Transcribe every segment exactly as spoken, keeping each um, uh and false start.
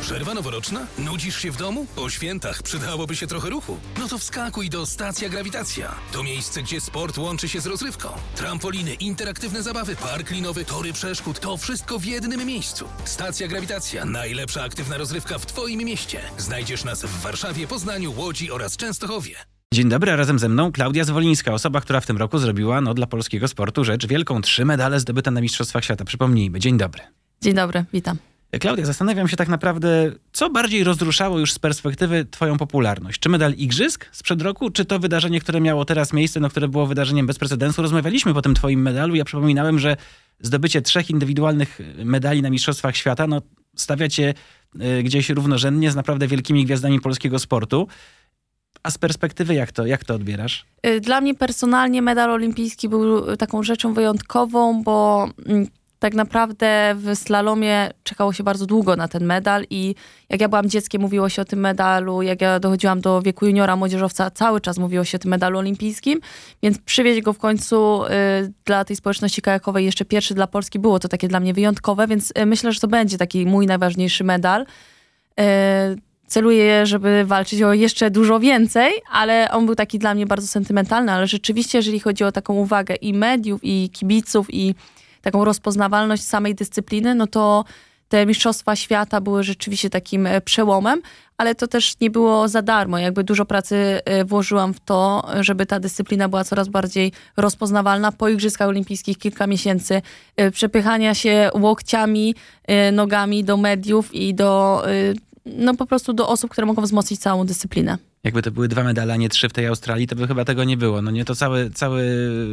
Przerwa noworoczna? Nudzisz się w domu? Po świętach przydałoby się trochę ruchu. No to wskakuj do Stacja Grawitacja. To miejsce, gdzie sport łączy się z rozrywką. Trampoliny, interaktywne zabawy, park linowy, tory przeszkód. To wszystko w jednym miejscu. Stacja Grawitacja. Najlepsza aktywna rozrywka w Twoim mieście. Znajdziesz nas w Warszawie, Poznaniu, Łodzi oraz Częstochowie. Dzień dobry, a razem ze mną Klaudia Zwolińska, osoba, która w tym roku zrobiła no, dla polskiego sportu rzecz wielką. Trzy medale zdobyte na Mistrzostwach Świata. Przypomnijmy. Dzień dobry. Dzień dobry, witam. Klaudia, zastanawiam się tak naprawdę, co bardziej rozruszało już z perspektywy twoją popularność? Czy medal igrzysk sprzed roku, czy to wydarzenie, które miało teraz miejsce, no, które było wydarzeniem bez precedensu? Rozmawialiśmy po tym twoim medalu. Ja przypominałem, że zdobycie trzech indywidualnych medali na Mistrzostwach Świata no, stawia cię y, gdzieś równorzędnie z naprawdę wielkimi gwiazdami polskiego sportu. A z perspektywy jak to, jak to odbierasz? Dla mnie personalnie medal olimpijski był taką rzeczą wyjątkową, bo tak naprawdę w slalomie czekało się bardzo długo na ten medal i jak ja byłam dzieckiem, mówiło się o tym medalu, jak ja dochodziłam do wieku juniora, młodzieżowca, cały czas mówiło się o tym medalu olimpijskim, więc przywieźć go w końcu y, dla tej społeczności kajakowej, jeszcze pierwszy dla Polski, było to takie dla mnie wyjątkowe, więc y, myślę, że to będzie taki mój najważniejszy medal. Y, Celuję, żeby walczyć o jeszcze dużo więcej, ale on był taki dla mnie bardzo sentymentalny, ale rzeczywiście, jeżeli chodzi o taką uwagę i mediów, i kibiców, i taką rozpoznawalność samej dyscypliny, no to te Mistrzostwa Świata były rzeczywiście takim przełomem, ale to też nie było za darmo. Jakby dużo pracy włożyłam w to, żeby ta dyscyplina była coraz bardziej rozpoznawalna. Po Igrzyskach Olimpijskich kilka miesięcy przepychania się łokciami, nogami do mediów i do no po prostu do osób, które mogą wzmocnić całą dyscyplinę. Jakby to były dwa medale, a nie trzy w tej Australii, to by chyba tego nie było. No nie, to cały, cały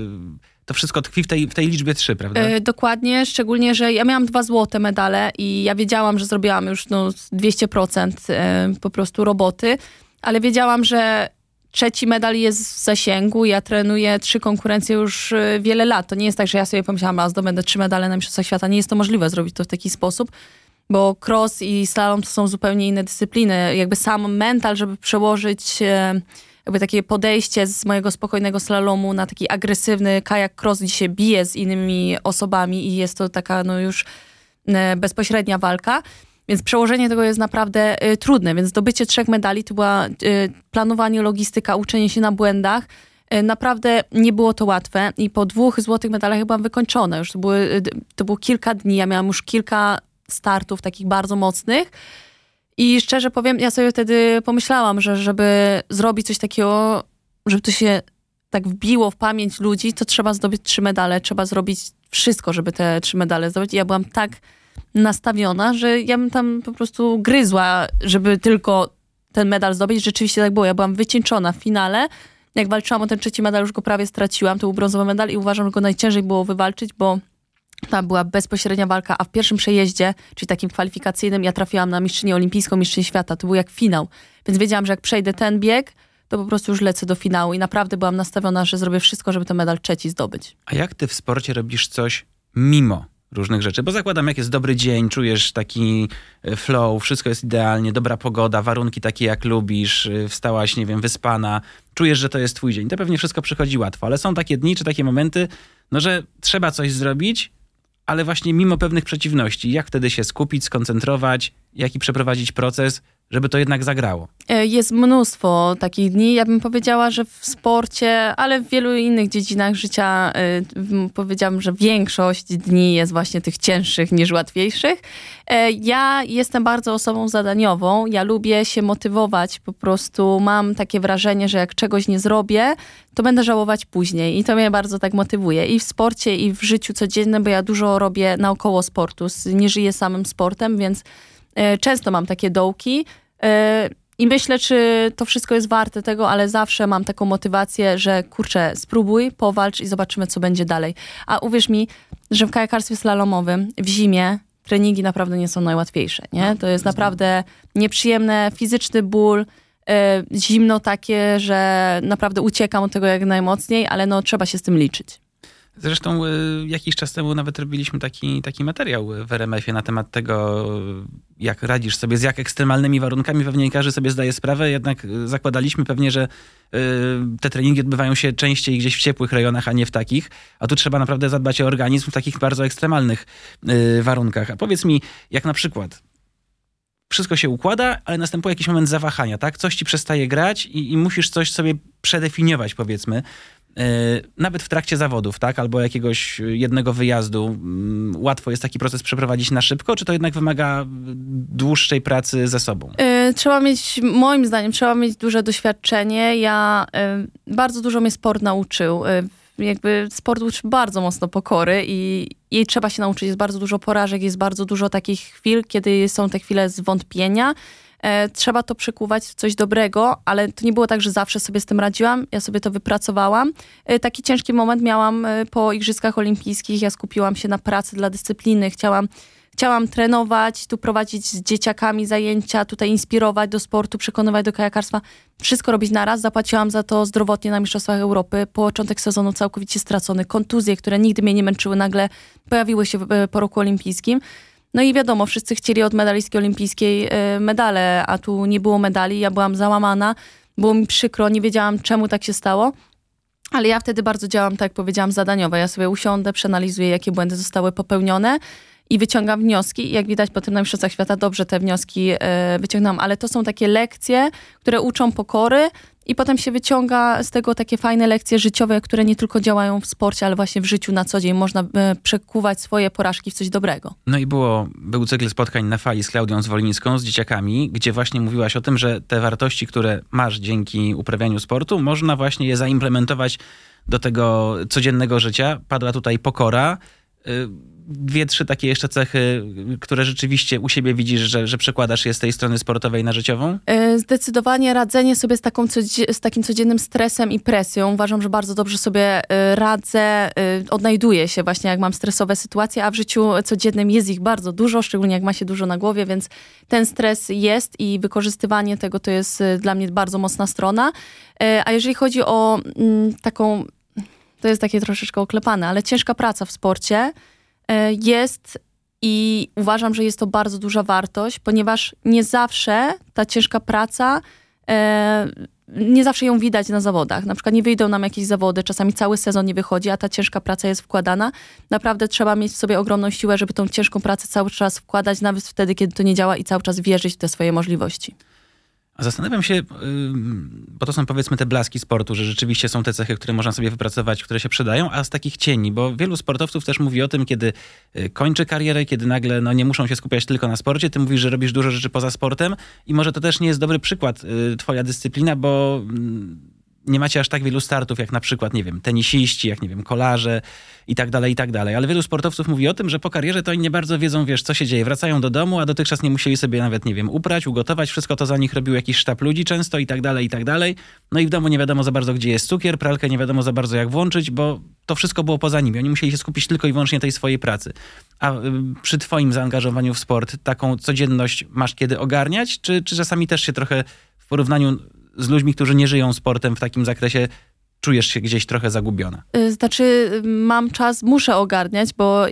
to wszystko tkwi w tej, w tej liczbie trzy, prawda? Yy, dokładnie, szczególnie, że ja miałam dwa złote medale i ja wiedziałam, że zrobiłam już no, dwieście procent yy, po prostu roboty, ale wiedziałam, że trzeci medal jest w zasięgu. Ja trenuję trzy konkurencje już wiele lat. To nie jest tak, że ja sobie pomyślałam, a zdobędę trzy medale na Mistrzostwach Świata. Nie jest to możliwe zrobić to w taki sposób, bo cross i slalom to są zupełnie inne dyscypliny. Jakby sam mental, żeby przełożyć jakby takie podejście z mojego spokojnego slalomu na taki agresywny kajak cross, gdzie się bije z innymi osobami i jest to taka no już bezpośrednia walka. Więc przełożenie tego jest naprawdę y, trudne. Więc zdobycie trzech medali to była y, planowanie, logistyka, uczenie się na błędach. Y, naprawdę nie było to łatwe i po dwóch złotych medalach ja byłam wykończona. Już to, były, y, to było kilka dni, ja miałam już kilka startów takich bardzo mocnych i szczerze powiem, ja sobie wtedy pomyślałam, że żeby zrobić coś takiego, żeby to się tak wbiło w pamięć ludzi, to trzeba zdobyć trzy medale, trzeba zrobić wszystko, żeby te trzy medale zdobyć i ja byłam tak nastawiona, że ja bym tam po prostu gryzła, żeby tylko ten medal zdobyć. Rzeczywiście tak było, ja byłam wycieńczona w finale. Jak walczyłam o ten trzeci medal, już go prawie straciłam, to był brązowy medal i uważam, że go najciężej było wywalczyć, bo tam była bezpośrednia walka, a w pierwszym przejeździe, czyli takim kwalifikacyjnym, ja trafiłam na mistrzynię olimpijską, mistrzynię świata. To był jak finał. Więc wiedziałam, że jak przejdę ten bieg, to po prostu już lecę do finału i naprawdę byłam nastawiona, że zrobię wszystko, żeby ten medal trzeci zdobyć. A jak ty w sporcie robisz coś mimo różnych rzeczy? Bo zakładam, jak jest dobry dzień, czujesz taki flow, wszystko jest idealnie, dobra pogoda, warunki takie jak lubisz, wstałaś, nie wiem, wyspana, czujesz, że to jest twój dzień. To pewnie wszystko przychodzi łatwo, ale są takie dni czy takie momenty, no, że trzeba coś zrobić, ale właśnie mimo pewnych przeciwności. Jak wtedy się skupić, skoncentrować, jaki przeprowadzić proces, żeby to jednak zagrało? Jest mnóstwo takich dni. Ja bym powiedziała, że w sporcie, ale w wielu innych dziedzinach życia yy, powiedziałam, że większość dni jest właśnie tych cięższych niż łatwiejszych. Yy, ja jestem bardzo osobą zadaniową. Ja lubię się motywować. Po prostu mam takie wrażenie, że jak czegoś nie zrobię, to będę żałować później. I to mnie bardzo tak motywuje. I w sporcie, i w życiu codziennym, bo ja dużo robię naokoło sportu. Nie żyję samym sportem, więc yy, często mam takie dołki. I myślę, czy to wszystko jest warte tego, ale zawsze mam taką motywację, że kurczę, spróbuj, powalcz i zobaczymy, co będzie dalej. A uwierz mi, że w kajakarstwie slalomowym w zimie treningi naprawdę nie są najłatwiejsze, nie? To jest naprawdę nieprzyjemne, fizyczny ból, zimno takie, że naprawdę uciekam od tego jak najmocniej, ale no trzeba się z tym liczyć. Zresztą jakiś czas temu nawet robiliśmy taki, taki materiał w R M F ie na temat tego, jak radzisz sobie z jak ekstremalnymi warunkami. Pewnie każdy sobie zdaje sprawę, jednak zakładaliśmy pewnie, że te treningi odbywają się częściej gdzieś w ciepłych rejonach, a nie w takich. A tu trzeba naprawdę zadbać o organizm w takich bardzo ekstremalnych warunkach. A powiedz mi, jak na przykład wszystko się układa, ale następuje jakiś moment zawahania, tak? Coś ci przestaje grać i, i musisz coś sobie przedefiniować, powiedzmy. Yy, nawet w trakcie zawodów, tak? Albo jakiegoś jednego wyjazdu. Yy, łatwo jest taki proces przeprowadzić na szybko, czy to jednak wymaga dłuższej pracy ze sobą? Yy, trzeba mieć, moim zdaniem, trzeba mieć duże doświadczenie. Ja, yy, bardzo dużo mnie sport nauczył. Yy, jakby sport uczy bardzo mocno pokory i jej trzeba się nauczyć. Jest bardzo dużo porażek, jest bardzo dużo takich chwil, kiedy są te chwile zwątpienia. E, trzeba to przekuwać w coś dobrego, ale to nie było tak, że zawsze sobie z tym radziłam. Ja sobie to wypracowałam. E, taki ciężki moment miałam e, po Igrzyskach Olimpijskich. Ja skupiłam się na pracy dla dyscypliny. Chciałam, chciałam trenować, tu prowadzić z dzieciakami zajęcia, tutaj inspirować do sportu, przekonywać do kajakarstwa. Wszystko robić naraz. Zapłaciłam za to zdrowotnie na Mistrzostwach Europy. Początek sezonu całkowicie stracony. Kontuzje, które nigdy mnie nie męczyły, nagle pojawiły się po roku olimpijskim. No i wiadomo, wszyscy chcieli od medalistki olimpijskiej medale, a tu nie było medali. Ja byłam załamana, było mi przykro, nie wiedziałam, czemu tak się stało. Ale ja wtedy bardzo działam, tak jak powiedziałam, zadaniowo. Ja sobie usiądę, przeanalizuję, jakie błędy zostały popełnione i wyciągam wnioski. I jak widać po tym na Mistrzostwach Świata dobrze te wnioski wyciągnęłam. Ale to są takie lekcje, które uczą pokory i potem się wyciąga z tego takie fajne lekcje życiowe, które nie tylko działają w sporcie, ale właśnie w życiu na co dzień. Można przekuwać swoje porażki w coś dobrego. No i było, był cykl spotkań na fali z Klaudią Zwolińską, z dzieciakami, gdzie właśnie mówiłaś o tym, że te wartości, które masz dzięki uprawianiu sportu, można właśnie je zaimplementować do tego codziennego życia. Padła tutaj pokora. Dwie, trzy takie jeszcze cechy, które rzeczywiście u siebie widzisz, że, że przekładasz je z tej strony sportowej na życiową? Zdecydowanie radzenie sobie z, taką, z takim codziennym stresem i presją. Uważam, że bardzo dobrze sobie radzę, odnajduję się właśnie, jak mam stresowe sytuacje, a w życiu codziennym jest ich bardzo dużo, szczególnie jak ma się dużo na głowie, więc ten stres jest i wykorzystywanie tego to jest dla mnie bardzo mocna strona. A jeżeli chodzi o taką, to jest takie troszeczkę oklepane, ale ciężka praca w sporcie jest i uważam, że jest to bardzo duża wartość, ponieważ nie zawsze ta ciężka praca, e, nie zawsze ją widać na zawodach. Na przykład nie wyjdą nam jakieś zawody, czasami cały sezon nie wychodzi, a ta ciężka praca jest wkładana. Naprawdę trzeba mieć w sobie ogromną siłę, żeby tą ciężką pracę cały czas wkładać, nawet wtedy, kiedy to nie działa i cały czas wierzyć w te swoje możliwości. A zastanawiam się, bo to są powiedzmy te blaski sportu, że rzeczywiście są te cechy, które można sobie wypracować, które się przydają, a z takich cieni, bo wielu sportowców też mówi o tym, kiedy kończy karierę, kiedy nagle no, nie muszą się skupiać tylko na sporcie. Ty mówisz, że robisz dużo rzeczy poza sportem i może to też nie jest dobry przykład, twoja dyscyplina, bo nie macie aż tak wielu startów, jak na przykład, nie wiem, tenisiści, jak, nie wiem, kolarze i tak dalej, i tak dalej. Ale wielu sportowców mówi o tym, że po karierze to oni nie bardzo wiedzą, wiesz, co się dzieje. Wracają do domu, a dotychczas nie musieli sobie nawet, nie wiem, uprać, ugotować. Wszystko to za nich robił jakiś sztab ludzi często i tak dalej, i tak dalej. No i w domu nie wiadomo za bardzo, gdzie jest cukier, pralkę nie wiadomo za bardzo, jak włączyć, bo to wszystko było poza nimi. Oni musieli się skupić tylko i wyłącznie tej swojej pracy. A przy twoim zaangażowaniu w sport taką codzienność masz kiedy ogarniać? Czy, czy czasami też się trochę w porównaniu z ludźmi, którzy nie żyją sportem w takim zakresie, czujesz się gdzieś trochę zagubiona? Znaczy, mam czas, muszę ogarniać, bo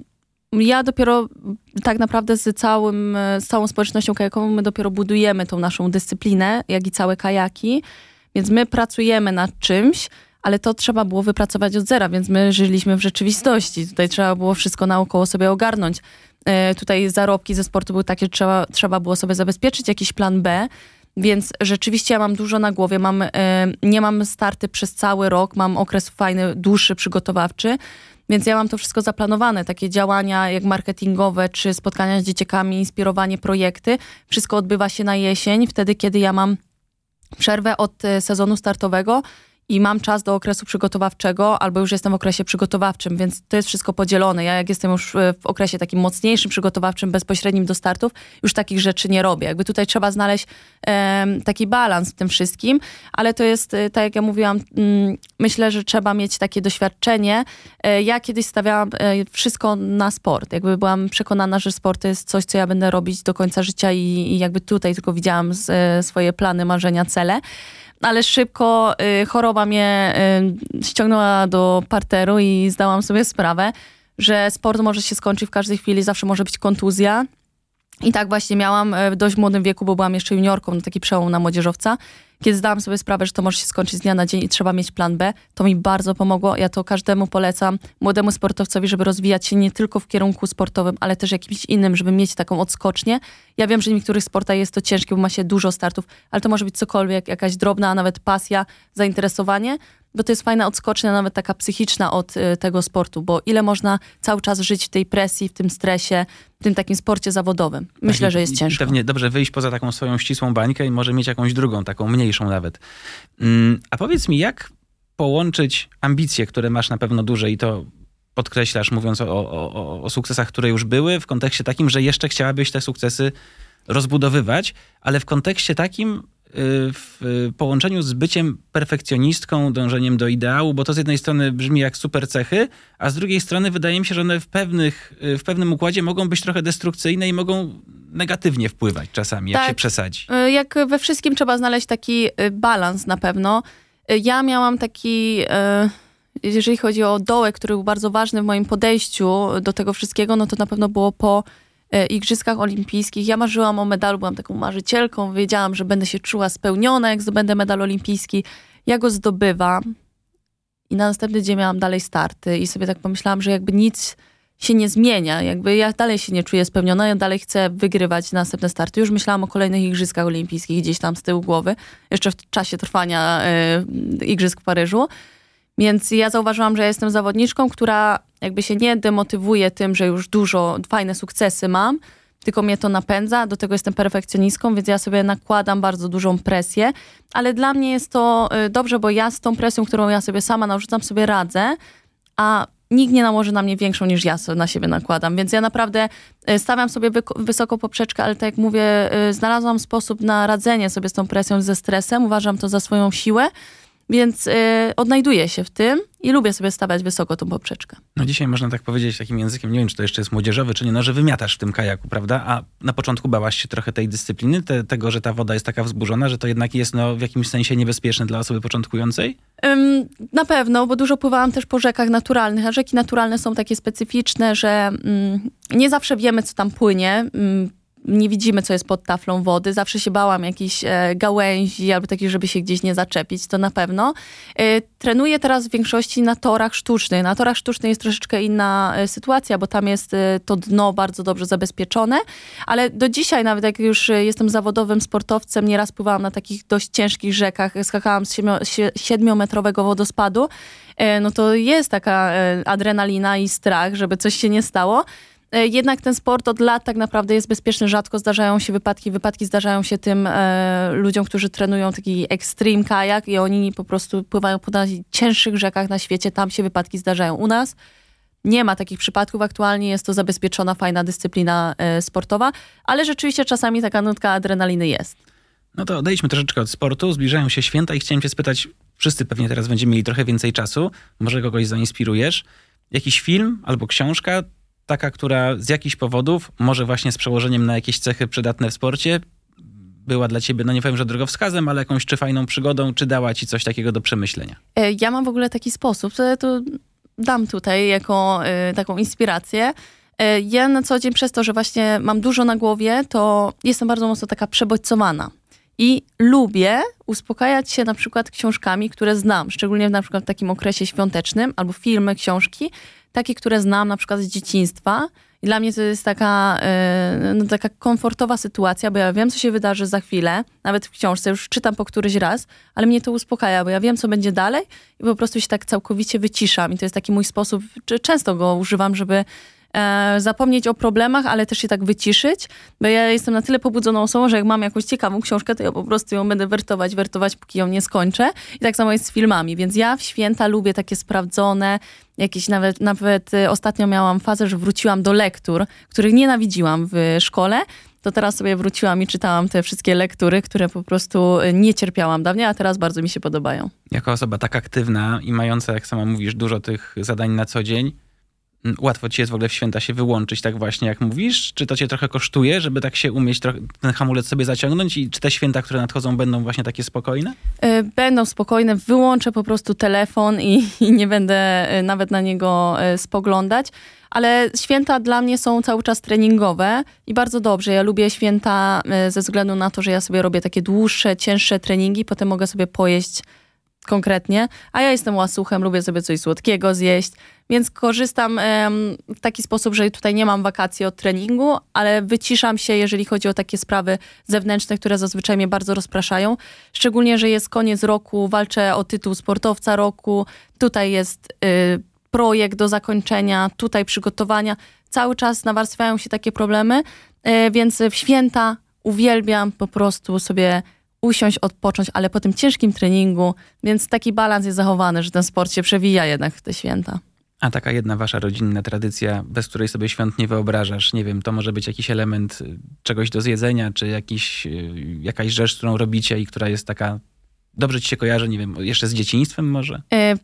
ja dopiero tak naprawdę z, całym, z całą społecznością kajakową my dopiero budujemy tą naszą dyscyplinę, jak i całe kajaki, więc my pracujemy nad czymś, ale to trzeba było wypracować od zera, więc my żyliśmy w rzeczywistości. Tutaj trzeba było wszystko naokoło sobie ogarnąć. Tutaj zarobki ze sportu były takie, że trzeba, trzeba było sobie zabezpieczyć jakiś plan B, więc rzeczywiście ja mam dużo na głowie, mam, y, nie mam starty przez cały rok, mam okres fajny, dłuższy, przygotowawczy, więc ja mam to wszystko zaplanowane, takie działania jak marketingowe, czy spotkania z dzieciakami, inspirowanie, projekty, wszystko odbywa się na jesień, wtedy kiedy ja mam przerwę od y, sezonu startowego i mam czas do okresu przygotowawczego, albo już jestem w okresie przygotowawczym, więc to jest wszystko podzielone. Ja jak jestem już w okresie takim mocniejszym, przygotowawczym, bezpośrednim do startów, już takich rzeczy nie robię. Jakby tutaj trzeba znaleźć e, taki balans w tym wszystkim, ale to jest, tak jak ja mówiłam, m, myślę, że trzeba mieć takie doświadczenie. E, ja kiedyś stawiałam e, wszystko na sport. Jakby byłam przekonana, że sport to jest coś, co ja będę robić do końca życia i, i jakby tutaj tylko widziałam z, e, swoje plany, marzenia, cele. Ale szybko y, choroba mnie y, ściągnęła do parteru i zdałam sobie sprawę, że sport może się skończyć w każdej chwili, zawsze może być kontuzja. I tak właśnie miałam w dość młodym wieku, bo byłam jeszcze juniorką, taki przełom na młodzieżowca, kiedy zdałam sobie sprawę, że to może się skończyć z dnia na dzień i trzeba mieć plan B, to mi bardzo pomogło. Ja to każdemu polecam, młodemu sportowcowi, żeby rozwijać się nie tylko w kierunku sportowym, ale też jakimś innym, żeby mieć taką odskocznię. Ja wiem, że w niektórych sportach jest to ciężkie, bo ma się dużo startów, ale to może być cokolwiek, jakaś drobna, a nawet pasja, zainteresowanie, bo to jest fajna odskocznia, nawet taka psychiczna od y, tego sportu, bo ile można cały czas żyć w tej presji, w tym stresie, w tym takim sporcie zawodowym. Myślę, tak, że jest ciężko. Pewnie dobrze wyjść poza taką swoją ścisłą bańkę i może mieć jakąś drugą, taką mniejszą nawet. Mm, a powiedz mi, jak połączyć ambicje, które masz na pewno duże i to podkreślasz, mówiąc o, o, o, o sukcesach, które już były, w kontekście takim, że jeszcze chciałabyś te sukcesy rozbudowywać, ale w kontekście takim, w połączeniu z byciem perfekcjonistką, dążeniem do ideału, bo to z jednej strony brzmi jak super cechy, a z drugiej strony wydaje mi się, że one w, pewnych, w pewnym układzie mogą być trochę destrukcyjne i mogą negatywnie wpływać czasami, jak tak, się przesadzi. Jak we wszystkim trzeba znaleźć taki balans na pewno. Ja miałam taki, jeżeli chodzi o dołek, który był bardzo ważny w moim podejściu do tego wszystkiego, no to na pewno było po Igrzyskach Olimpijskich. Ja marzyłam o medalu, byłam taką marzycielką, wiedziałam, że będę się czuła spełniona, jak zdobędę medal olimpijski. Ja go zdobywam i na następny dzień miałam dalej starty i sobie tak pomyślałam, że jakby nic się nie zmienia, jakby ja dalej się nie czuję spełniona, ja dalej chcę wygrywać następne starty. Już myślałam o kolejnych Igrzyskach Olimpijskich gdzieś tam z tyłu głowy, jeszcze w czasie trwania y, Igrzysk w Paryżu. Więc ja zauważyłam, że ja jestem zawodniczką, która jakby się nie demotywuje tym, że już dużo, fajne sukcesy mam, tylko mnie to napędza. Do tego jestem perfekcjonistką, więc ja sobie nakładam bardzo dużą presję. Ale dla mnie jest to dobrze, bo ja z tą presją, którą ja sobie sama narzucam, sobie radzę, a nikt nie nałoży na mnie większą niż ja na siebie nakładam. Więc ja naprawdę stawiam sobie wysoko poprzeczkę, ale tak jak mówię, znalazłam sposób na radzenie sobie z tą presją, ze stresem. Uważam to za swoją siłę. Więc y, odnajduję się w tym i lubię sobie stawiać wysoko tą poprzeczkę. No dzisiaj można tak powiedzieć takim językiem, nie wiem, czy to jeszcze jest młodzieżowy, czy nie, no, że wymiatasz w tym kajaku, prawda? A na początku bałaś się trochę tej dyscypliny, te, tego, że ta woda jest taka wzburzona, że to jednak jest no, w jakimś sensie niebezpieczne dla osoby początkującej? Ym, na pewno, bo dużo pływałam też po rzekach naturalnych, a rzeki naturalne są takie specyficzne, że ym, nie zawsze wiemy, co tam płynie. Ym, nie widzimy, co jest pod taflą wody. Zawsze się bałam jakichś e, gałęzi albo takich, żeby się gdzieś nie zaczepić, to na pewno. E, trenuję teraz w większości na torach sztucznych. Na torach sztucznych jest troszeczkę inna e, sytuacja, bo tam jest e, to dno bardzo dobrze zabezpieczone, ale do dzisiaj, nawet jak już jestem zawodowym sportowcem, nieraz pływałam na takich dość ciężkich rzekach, skakałam z siedmiometrowego wodospadu, e, no to jest taka e, adrenalina i strach, żeby coś się nie stało. Jednak ten sport od lat tak naprawdę jest bezpieczny, rzadko zdarzają się wypadki. Wypadki zdarzają się tym e, ludziom, którzy trenują taki extreme kajak i oni po prostu pływają po najcięższych rzekach na świecie, tam się wypadki zdarzają. U nas nie ma takich przypadków, aktualnie jest to zabezpieczona, fajna dyscyplina e, sportowa, ale rzeczywiście czasami taka nutka adrenaliny jest. No to odejdźmy troszeczkę od sportu, zbliżają się święta i chciałem cię spytać, wszyscy pewnie teraz będziemy mieli trochę więcej czasu, może kogoś zainspirujesz, jakiś film albo książka, taka, która z jakichś powodów, może właśnie z przełożeniem na jakieś cechy przydatne w sporcie, była dla ciebie, no nie powiem, że drogowskazem, ale jakąś czy fajną przygodą, czy dała ci coś takiego do przemyślenia? Ja mam w ogóle taki sposób, to dam tutaj jako y, taką inspirację. Y, ja na co dzień przez to, że właśnie mam dużo na głowie, to jestem bardzo mocno taka przebodźcowana. I lubię uspokajać się na przykład książkami, które znam, szczególnie na przykład w takim okresie świątecznym, albo filmy, książki, takie, które znam na przykład z dzieciństwa. I dla mnie to jest taka, yy, no, taka komfortowa sytuacja, bo ja wiem, co się wydarzy za chwilę, nawet w książce, już czytam po któryś raz, ale mnie to uspokaja, bo ja wiem, co będzie dalej i po prostu się tak całkowicie wyciszam. I to jest taki mój sposób, często go używam, żeby e, zapomnieć o problemach, ale też się tak wyciszyć, bo ja jestem na tyle pobudzoną osobą, że jak mam jakąś ciekawą książkę, to ja po prostu ją będę wertować, wertować, póki ją nie skończę. I tak samo jest z filmami, więc ja w święta lubię takie sprawdzone, jakieś nawet, nawet ostatnio miałam fazę, że wróciłam do lektur, których nienawidziłam w szkole, to teraz sobie wróciłam i czytałam te wszystkie lektury, które po prostu nie cierpiałam dawniej, a teraz bardzo mi się podobają. Jako osoba tak aktywna i mająca, jak sama mówisz, dużo tych zadań na co dzień, Łatwo ci jest w ogóle w święta się wyłączyć tak właśnie, jak mówisz? Czy to cię trochę kosztuje, żeby tak się umieć trochę ten hamulec sobie zaciągnąć? I czy te święta, które nadchodzą, będą właśnie takie spokojne? Będą spokojne. Wyłączę po prostu telefon i, i nie będę nawet na niego spoglądać. Ale święta dla mnie są cały czas treningowe i bardzo dobrze. Ja lubię święta ze względu na to, że ja sobie robię takie dłuższe, cięższe treningi, potem mogę sobie pojeść konkretnie, a ja jestem łasuchem, lubię sobie coś słodkiego zjeść, więc korzystam em, w taki sposób, że tutaj nie mam wakacji od treningu, ale wyciszam się, jeżeli chodzi o takie sprawy zewnętrzne, które zazwyczaj mnie bardzo rozpraszają. Szczególnie, że jest koniec roku, walczę o tytuł sportowca roku, tutaj jest y, projekt do zakończenia, tutaj przygotowania. Cały czas nawarstwiają się takie problemy, y, więc w święta uwielbiam po prostu sobie usiąść, odpocząć, ale po tym ciężkim treningu, więc taki balans jest zachowany, że ten sport się przewija jednak w te święta. A taka jedna wasza rodzinna tradycja, bez której sobie świąt nie wyobrażasz, nie wiem, to może być jakiś element czegoś do zjedzenia, czy jakiś, jakaś rzecz, którą robicie i która jest taka, dobrze ci się kojarzy, nie wiem, jeszcze z dzieciństwem może? E,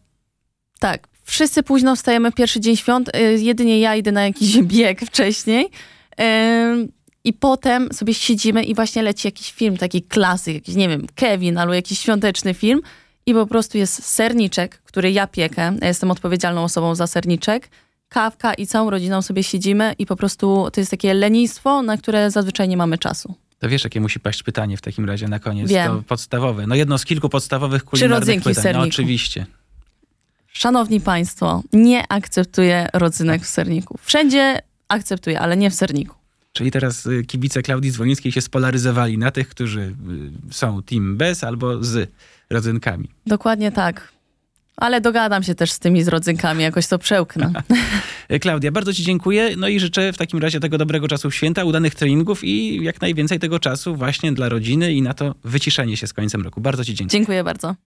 tak, wszyscy późno wstajemy w pierwszy dzień świąt, e, jedynie ja idę na jakiś bieg wcześniej. E, I potem sobie siedzimy i właśnie leci jakiś film, taki klasyk, jakiś, nie wiem, Kevin albo jakiś świąteczny film i po prostu jest serniczek, który ja piekę. Ja jestem odpowiedzialną osobą za serniczek. Kawka i całą rodziną sobie siedzimy i po prostu to jest takie lenistwo, na które zazwyczaj nie mamy czasu. To wiesz, jakie musi paść pytanie w takim razie na koniec? Wiem. To podstawowe. No jedno z kilku podstawowych kulinarnych rodzynki pytań. w serniku? No oczywiście. Szanowni Państwo, nie akceptuję rodzynek w serniku. Wszędzie akceptuję, ale nie w serniku. Czyli teraz kibice Klaudii Zwolińskiej się spolaryzowali na tych, którzy są team bez albo z rodzynkami. Dokładnie tak. Ale dogadam się też z tymi z rodzynkami, jakoś to przełknę. Klaudia, bardzo ci dziękuję. No i życzę w takim razie tego dobrego czasu w święta, udanych treningów i jak najwięcej tego czasu właśnie dla rodziny i na to wyciszenie się z końcem roku. Bardzo ci dziękuję. Dziękuję bardzo.